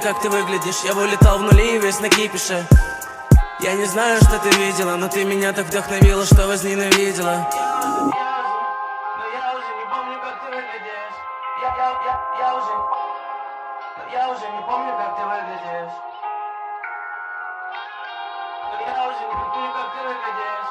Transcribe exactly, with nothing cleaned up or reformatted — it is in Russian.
как ты выглядишь. Я бы улетал в нули и весь на кипише. Я не знаю, что ты видела, но ты меня так вдохновила, что возненавидела. Но я уже не помню, как ты выглядишь. Я, я, я, я уже Но я уже не помню, как ты выглядишь. Но я уже не помню, как ты выглядишь.